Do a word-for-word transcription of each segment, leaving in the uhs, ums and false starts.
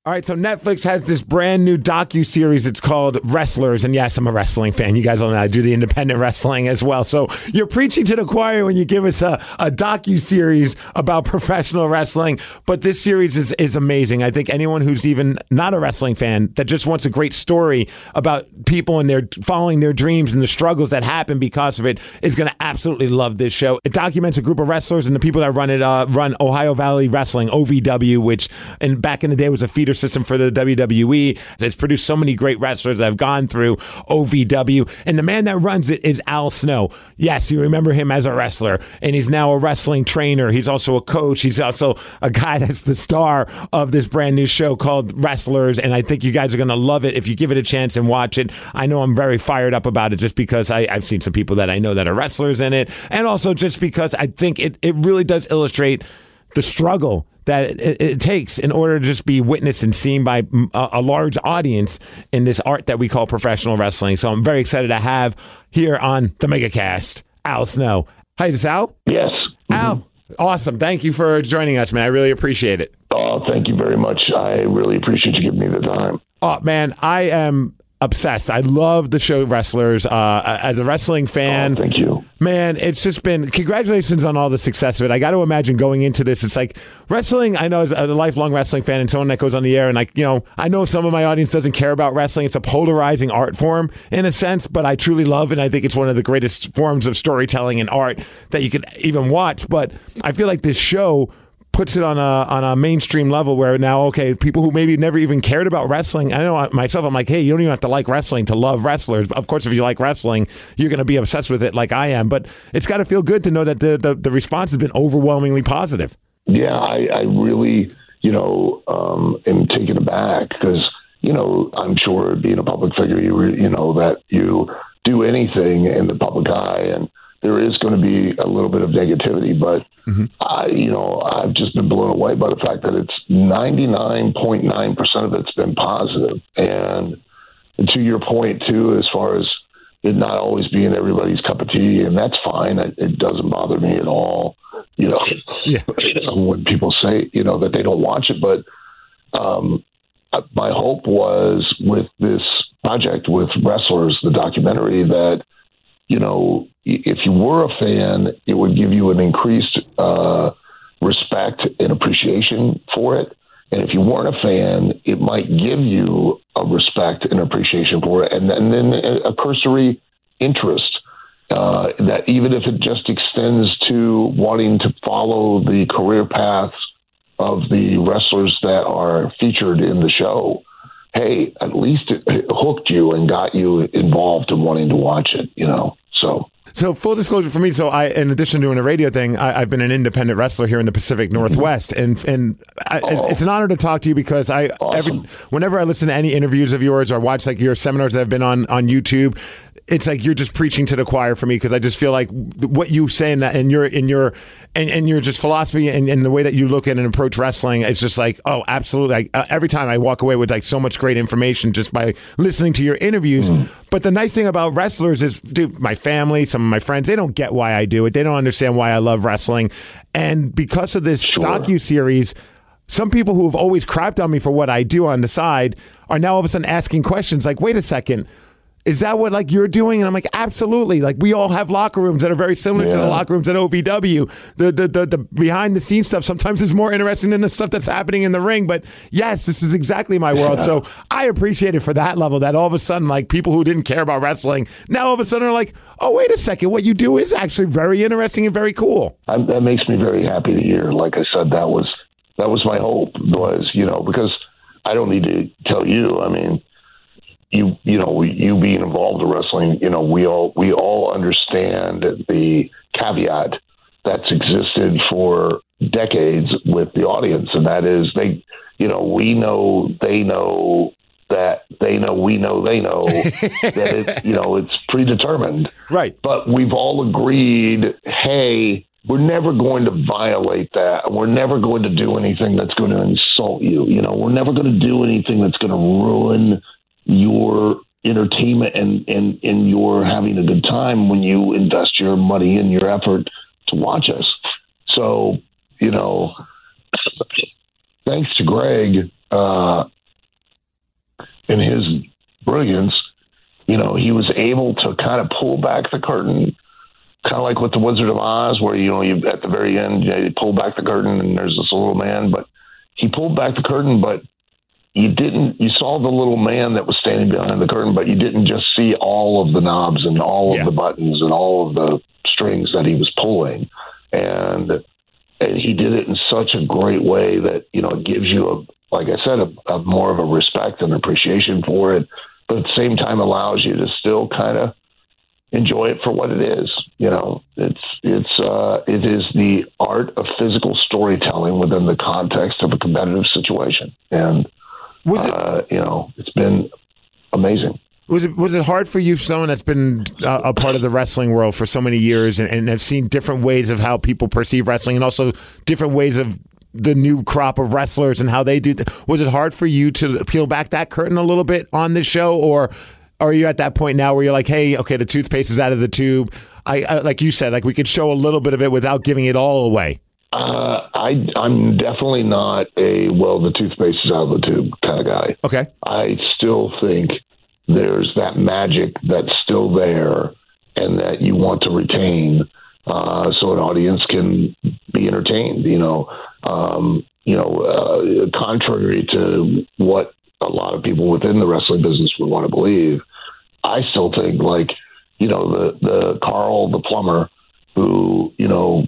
All right, so Netflix has this brand new docu-series. It's called Wrestlers. And yes, I'm a wrestling fan. You guys all know I do the independent wrestling as well. So you're preaching to the choir when you give us a, a docu-series about professional wrestling. But this series is, is amazing. I think anyone who's even not a wrestling fan that just wants a great story about people and their following their dreams and the struggles that happen because of it is going to absolutely love this show. It documents a group of wrestlers and the people that run it, uh, run Ohio Valley Wrestling, O V W, which in, back in the day was a feeder system for the W W E. It's produced so many great wrestlers that have gone through O V W. And the man that runs it is Al Snow. Yes, you remember him as a wrestler, and he's now a wrestling trainer. He's also a coach. He's also a guy that's the star of this brand new show called Wrestlers, and I think you guys are going to love it if you give it a chance and watch it. I know I'm very fired up about it just because I, I've seen some people that I know that are wrestlers in it, and also just because I think it, it really does illustrate the struggle that it, it takes in order to just be witnessed and seen by a, a large audience in this art that we call professional wrestling. So I'm very excited to have here on the MegaCast, Al Snow. Hi, is this Al? Yes. Al, awesome. Thank you for joining us, man. I really appreciate it. Oh, thank you very much. I really appreciate you giving me the time. Oh, man, I am obsessed. I love the show Wrestlers. Uh, as a wrestling fan, oh, thank you, man. It's just been congratulations on all the success of it. I got to imagine going into this, it's like wrestling. I know as a lifelong wrestling fan and someone that goes on the air, and like you know, I know some of my audience doesn't care about wrestling. It's a polarizing art form in a sense, but I truly love, and I think it's one of the greatest forms of storytelling and art that you could even watch. But I feel like this show puts it on a on a mainstream level where now, okay, people who maybe never even cared about wrestling, I know myself, I'm like, hey, you don't even have to like wrestling to love wrestlers. Of course, if you like wrestling, you're going to be obsessed with it like I am. But it's got to feel good to know that the, the, the response has been overwhelmingly positive. Yeah, I, I really, you know, um, am taken aback because, you know, I'm sure being a public figure, you, you know, that you do anything in the public eye and there is going to be a little bit of negativity, but mm-hmm. I, you know, I've just been blown away by the fact that it's ninety-nine point nine percent of it's been positive. And to your point too, as far as it not always being everybody's cup of tea, and that's fine. It, it doesn't bother me at all. You know, yeah. when people say, you know, that they don't watch it, but um, my hope was with this project with Wrestlers, the documentary, that, you know, if you were a fan, it would give you an increased uh, respect and appreciation for it. And if you weren't a fan, it might give you a respect and appreciation for it. And, and then a cursory interest uh, that even if it just extends to wanting to follow the career paths of the wrestlers that are featured in the show, hey, at least it hooked you and got you involved in wanting to watch it, you know, so. So full disclosure for me, so I, in addition to doing a radio thing, I, I've been an independent wrestler here in the Pacific Northwest, and and I, oh. it's an honor to talk to you because I awesome. every whenever I listen to any interviews of yours or watch like your seminars that have been on on YouTube, it's like you're just preaching to the choir for me because I just feel like what you say in that in your in your and, and your just philosophy and, and the way that you look at and approach wrestling, it's just like, oh, absolutely. I, uh, every time I walk away with like so much great information just by listening to your interviews. Mm. But the nice thing about Wrestlers is, dude, my family, some of my friends, they don't get why I do it. They don't understand why I love wrestling. And because of this sure. docu-series, some people who have always crapped on me for what I do on the side are now all of a sudden asking questions like, wait a second, is that what like you're doing? And I'm like, absolutely. Like we all have locker rooms that are very similar yeah. to the locker rooms at O V W. The, the the the behind the scenes stuff sometimes is more interesting than the stuff that's happening in the ring. But yes, this is exactly my world. Yeah. So I appreciate it for that level. That all of a sudden, like people who didn't care about wrestling now all of a sudden are like, oh wait a second, what you do is actually very interesting and very cool. I, that makes me very happy to hear. Like I said, that was that was my hope. Was you know because I don't need to tell you. I mean. You you know you being involved in wrestling, you know we all we all understand the caveat that's existed for decades with the audience, and that is they you know we know they know that they know we know they know that it, you know it's predetermined, right? But we've all agreed, hey, we're never going to violate that. We're never going to do anything that's going to insult you. You know, we're never going to do anything that's going to ruin your entertainment and, and, and you're having a good time when you invest your money and your effort to watch us. So, you know, thanks to Greg, uh, in his brilliance, you know, he was able to kind of pull back the curtain, kind of like with the Wizard of Oz, where, you know, you at the very end, you, know, you pull back the curtain and there's this little man, but he pulled back the curtain, but you didn't, you saw the little man that was standing behind the curtain, but you didn't just see all of the knobs and all yeah. of the buttons and all of the strings that he was pulling. And, and he did it in such a great way that, you know, it gives you a, like I said, a, a more of a respect and appreciation for it, but at the same time allows you to still kind of enjoy it for what it is. You know, it's, it's, uh, it is the art of physical storytelling within the context of a competitive situation. And, was it, uh, you know, it's been amazing. Was it was it hard for you, someone that's been uh, a part of the wrestling world for so many years and, and have seen different ways of how people perceive wrestling and also different ways of the new crop of wrestlers and how they do th- was it hard for you to peel back that curtain a little bit on this show, or are you at that point now where you're like, hey, okay, the toothpaste is out of the tube? I, I like you said, like we could show a little bit of it without giving it all away. Uh, I, I'm definitely not a, well, the toothpaste is out of the tube kind of guy. Okay. I still think there's that magic that's still there and that you want to retain uh, so an audience can be entertained, you know. Um, you know, uh, contrary to what a lot of people within the wrestling business would want to believe, I still think, like, you know, the, the Carl, the plumber, who, you know,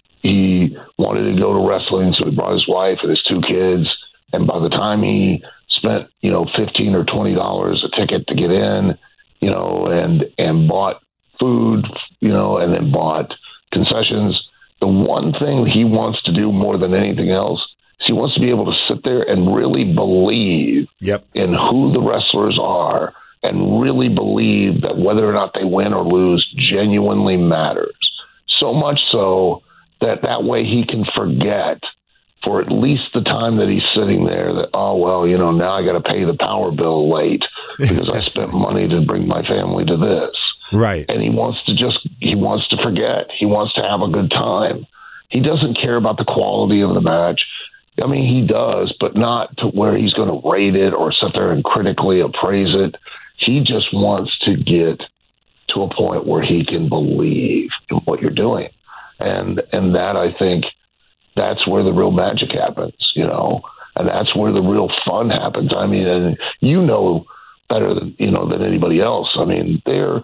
he wanted to go to wrestling, so he brought his wife and his two kids. And by the time he spent, you know, fifteen or twenty dollars a ticket to get in, you know, and and bought food, you know, and then bought concessions, the one thing he wants to do more than anything else is he wants to be able to sit there and really believe yep. in who the wrestlers are and really believe that whether or not they win or lose genuinely matters. So much so that that way he can forget for at least the time that he's sitting there that, oh, well, you know, now I got to pay the power bill late because I spent money to bring my family to this. Right. And he wants to just, he wants to forget. He wants to have a good time. He doesn't care about the quality of the match. I mean, he does, but not to where he's going to rate it or sit there and critically appraise it. He just wants to get to a point where he can believe in what you're doing. And and that, I think, that's where the real magic happens, you know, and that's where the real fun happens. I mean, and you know better than, you know, than anybody else. I mean, there,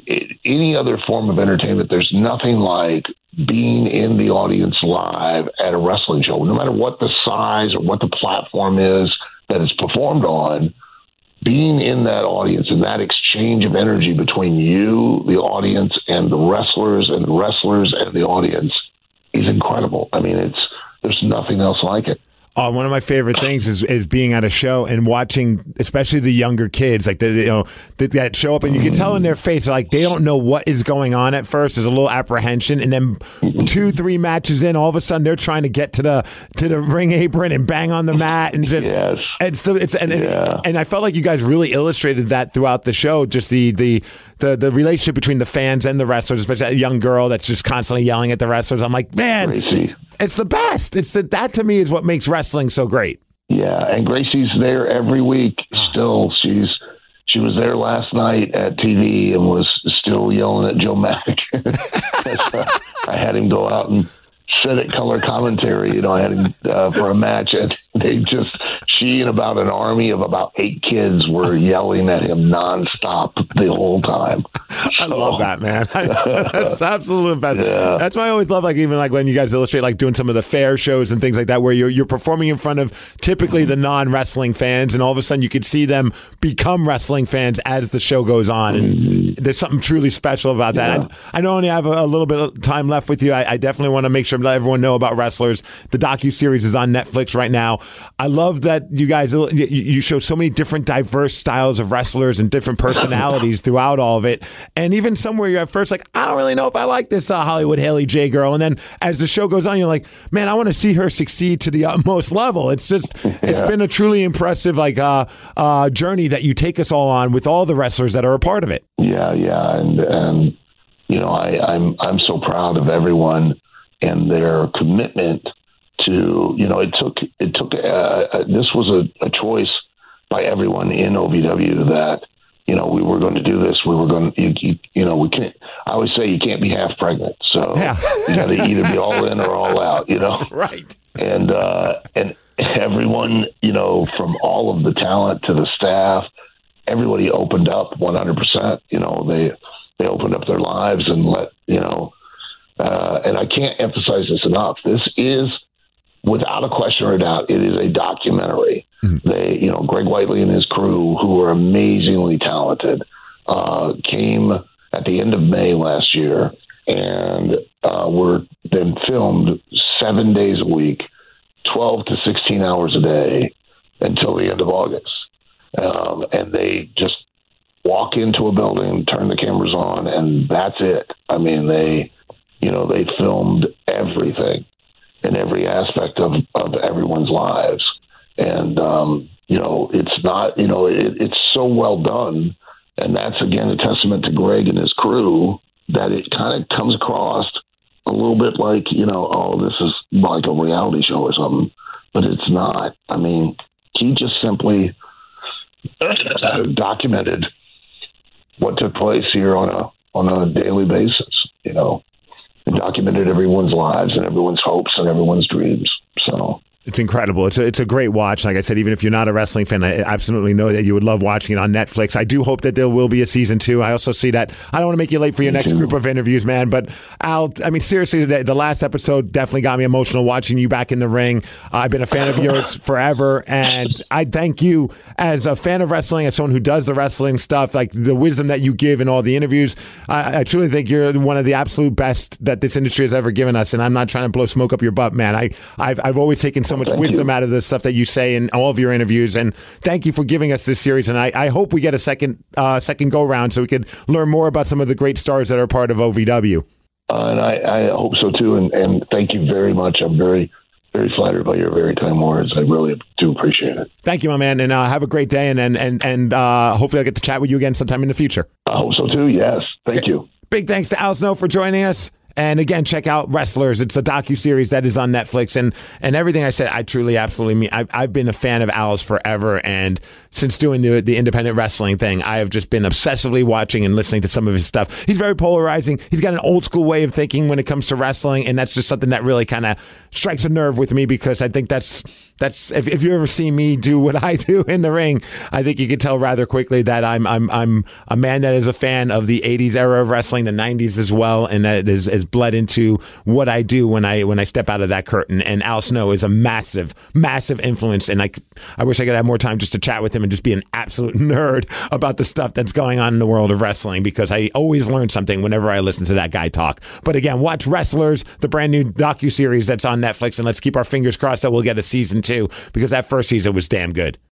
any other form of entertainment, there's nothing like being in the audience live at a wrestling show, no matter what the size or what the platform is that it's performed on. Being in that audience and that exchange of energy between you, the audience, and the wrestlers, and the wrestlers and the audience is incredible. I mean, it's there's nothing else like it. Oh, one of my favorite things is, is being at a show and watching, especially the younger kids, like the, you know, that, that show up and you can tell in their face, like they don't know what is going on at first. There's a little apprehension, and then two, three matches in, all of a sudden they're trying to get to the to the ring apron and bang on the mat and just yes. it's the it's and, yeah. and and I felt like you guys really illustrated that throughout the show. Just the the the the relationship between the fans and the wrestlers, especially that young girl that's just constantly yelling at the wrestlers. I'm like, man. Gracie. It's the best. It's the, that to me is what makes wrestling so great. Yeah, and Gracie's there every week. Still, she's she was there last night at T V and was still yelling at Joe Mack. I had him go out and sit at color commentary. You know, I had him uh, for a match, and they just she and about an army of about eight kids were yelling at him nonstop the whole time. So, I love that, man. That's absolutely best. Yeah. That's why I always love, like, even like when you guys illustrate, like doing some of the fair shows and things like that, where you're you're performing in front of typically the non-wrestling fans, and all of a sudden you could see them become wrestling fans as the show goes on, and mm-hmm. there's something truly special about that. Yeah. I, I know I only have a, a little bit of time left with you. I, I definitely want to make sure to let everyone know about Wrestlers. The docuseries is on Netflix right now. I love that you guys you, you show so many different diverse styles of wrestlers and different personalities throughout all of it. And even somewhere you're at first like, I don't really know if I like this uh, Hollywood Haley J girl. And then as the show goes on, you're like, man, I want to see her succeed to the utmost level. It's just, yeah. It's been a truly impressive like uh, uh, journey that you take us all on with all the wrestlers that are a part of it. Yeah, yeah. And, and you know, I, I'm I'm so proud of everyone and their commitment to, you know, it took, it took, uh, this was a, a choice by everyone in O V W that, you know, we were going to do this. We were going to, you, you, you know, we can't, I always say you can't be half pregnant. So yeah. You got to either be all in or all out, you know? Right. And, uh, and everyone, you know, from all of the talent to the staff, everybody opened up one hundred percent. You know, they, they opened up their lives and let, you know, uh, and I can't emphasize this enough. This is, without a question or a doubt, it is a documentary. Mm-hmm. They, you know, Greg Whiteley and his crew, who are amazingly talented, uh, came at the end of May last year and uh, were then filmed seven days a week, twelve to sixteen hours a day until the end of August. Um, and they just walk into a building, turn the cameras on, and that's it. I mean, they, you know, they filmed everything in every aspect of, of everyone's lives. And, um, you know, it's not, you know, it, it's so well done. And that's, again, a testament to Greg and his crew that it kind of comes across a little bit like, you know, oh, this is like a reality show or something. But it's not. I mean, he just simply documented what took place here on a on a daily basis, you know, and documented everyone's lives and everyone's hopes and everyone's dreams. So it's incredible. It's a, it's a great watch. Like I said, even if you're not a wrestling fan, I absolutely know that you would love watching it on Netflix. I do hope that there will be a season two. I also see that. I don't want to make you late for your Me next too. group of interviews, man, but Al, I mean, seriously, the, the last episode definitely got me emotional watching you back in the ring. Uh, I've been a fan of yours forever, and I thank you as a fan of wrestling, as someone who does the wrestling stuff, like the wisdom that you give in all the interviews. I, I truly think you're one of the absolute best that this industry has ever given us, and I'm not trying to blow smoke up your butt, man. I, I've, I've always taken so much Thank wisdom you. out of the stuff that you say in all of your interviews, and thank you for giving us this series. And I, I hope we get a second uh, second go round so we could learn more about some of the great stars that are part of O V W. Uh, and I, I hope so too. And, and thank you very much. I'm very, very flattered by your very kind words. I really do appreciate it. Thank you, my man, and uh, have a great day. And and and, and uh, hopefully I'll get to chat with you again sometime in the future. I hope so too. Yes. Thank okay. you. Big thanks to Al Snow for joining us. And again, check out Wrestlers. It's a docuseries that is on Netflix. And and everything I said, I truly, absolutely mean. I've, I've been a fan of Al's forever. And since doing the, the independent wrestling thing, I have just been obsessively watching and listening to some of his stuff. He's very polarizing. He's got an old school way of thinking when it comes to wrestling. And that's just something that really kind of strikes a nerve with me, because I think that's, that's if, if you ever see me do what I do in the ring, I think you can tell rather quickly that I'm I'm I'm a man that is a fan of the eighties era of wrestling, the nineties as well, and that is, is bled into what I do when I when I step out of that curtain. And Al Snow is a massive, massive influence, and I, I wish I could have more time just to chat with him and just be an absolute nerd about the stuff that's going on in the world of wrestling, because I always learn something whenever I listen to that guy talk. But again, watch Wrestlers, the brand new docuseries that's on Netflix, and let's keep our fingers crossed that we'll get a season two, because that first season was damn good.